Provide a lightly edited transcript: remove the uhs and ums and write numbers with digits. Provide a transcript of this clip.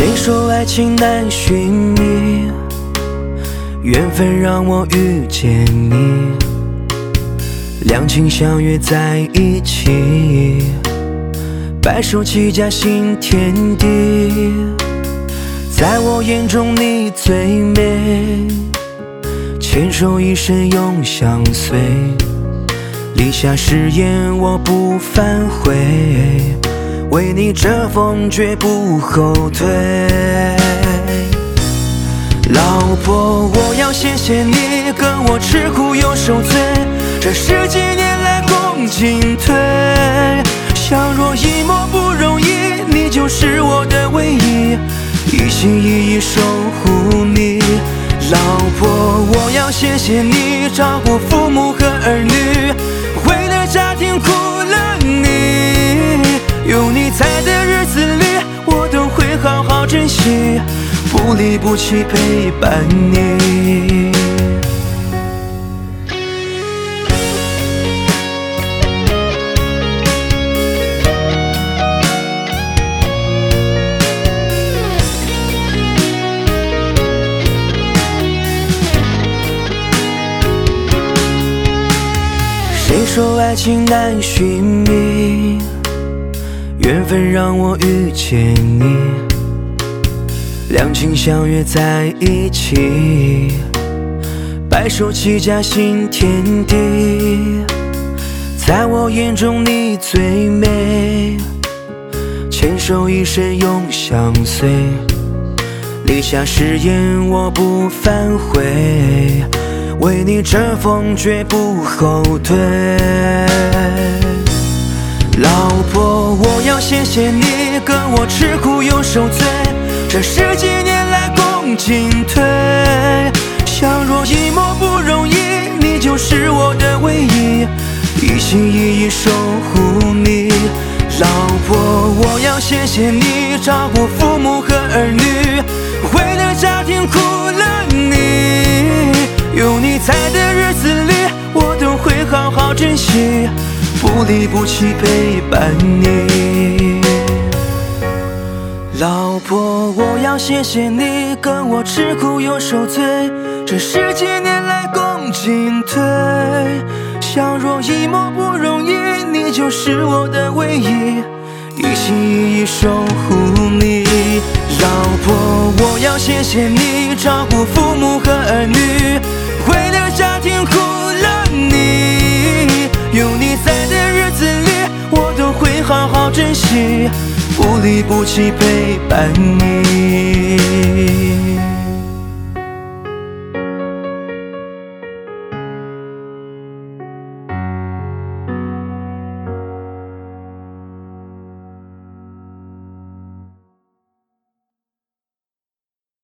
谁说爱情难寻觅？缘分让我遇见你，两情相悦在一起，白手起家新天地。在我眼中你最美，牵手一生永相随，立下誓言我不反悔，为你遮风绝不后退。老婆，我要谢谢你跟我吃苦又受罪，这10几年来共进退，相若一抹不容易，你就是我的唯一，一心一意守护你。老婆，我要谢谢你照顾父母和儿女，为了家庭苦了你，有你在的日子里我都会好好珍惜，不离不弃陪伴你。谁说爱情难寻觅？缘分让我遇见你，两情相悦在一起，白手起家新天地。在我眼中你最美，牵手一生永相随，立下誓言我不反悔，为你遮风绝不后退。老婆，我要谢谢你跟我吃苦又受罪，这10几年来共进退，相若一抹不容易，你就是我的唯一，一心一意守护你。老婆，我要谢谢你照顾父母和儿女，为了家庭苦了你，有你在的日子里我都会好好珍惜，不离不弃陪伴你。老婆，我要谢谢你跟我吃苦又受罪，这10几年来共进退，相若一抹不容易，你就是我的唯一，一心一意守护你。老婆，我要谢谢你照顾父母和儿女，为了家庭苦了你，有你在的日子里我都会好好珍惜，不离不弃陪伴你。